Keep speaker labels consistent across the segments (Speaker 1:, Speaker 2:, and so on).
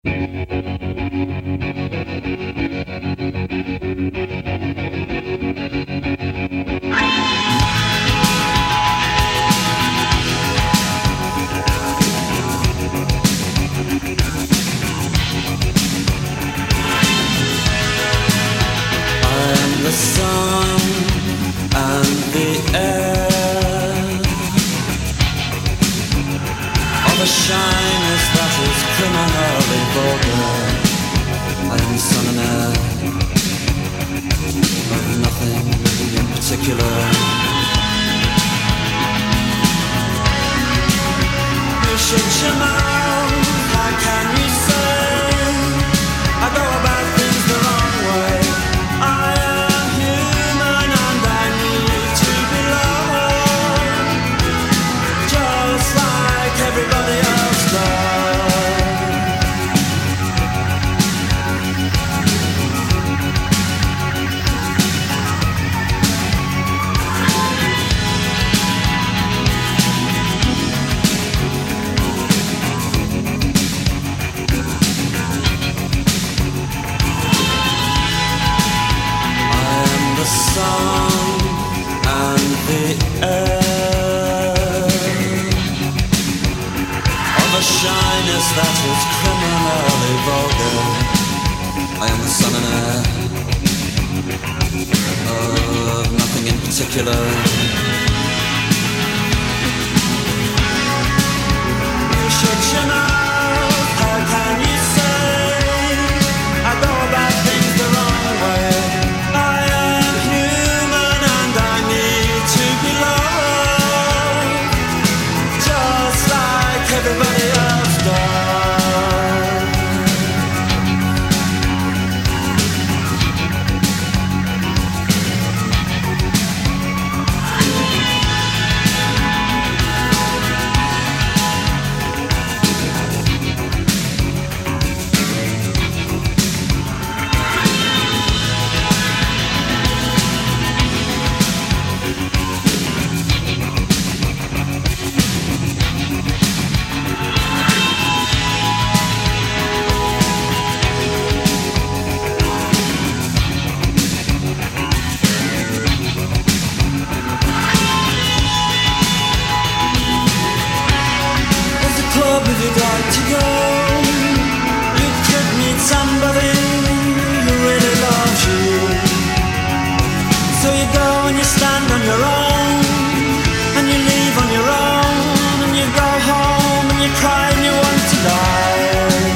Speaker 1: The sun and the air of a shyness that is criminally vulgar. I am the sun and air of nothing in particular. You shut your mouth, how can you say I go about things the wrong way? I am human and I need to belong, just like everybody else does. The sun and the air of a shyness that is criminally vulgar. I am the sun and air of nothing in particular. You shut your mouth, how can you say I go about things the wrong way? Everybody else does. If you'd like to go, you could meet somebody who really loves you. So you go and you stand on your own, and you leave on your own, and you go home and you cry and you want to die.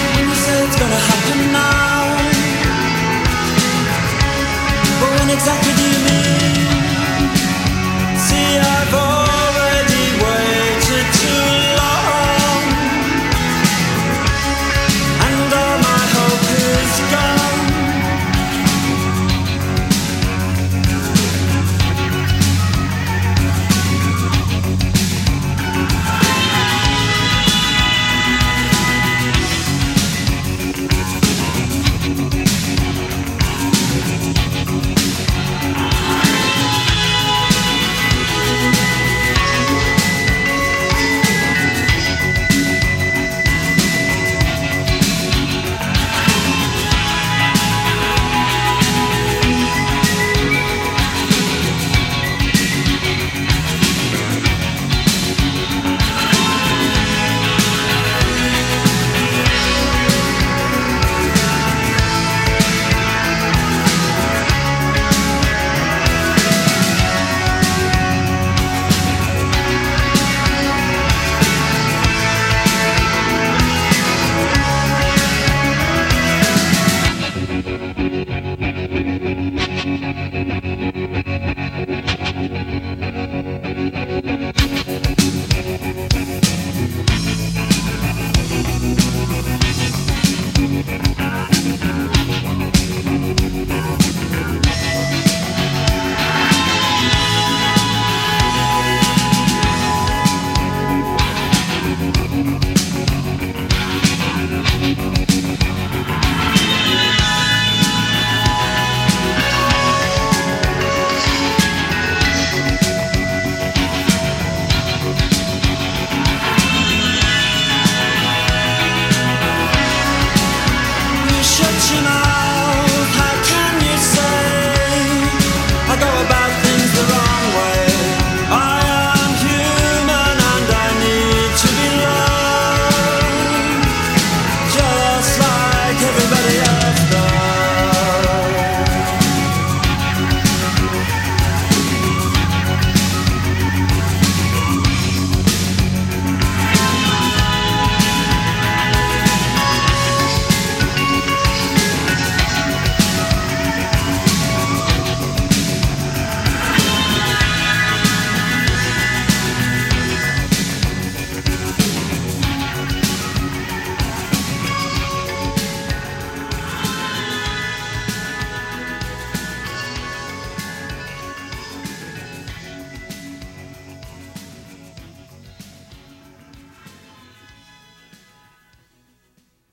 Speaker 1: Exactly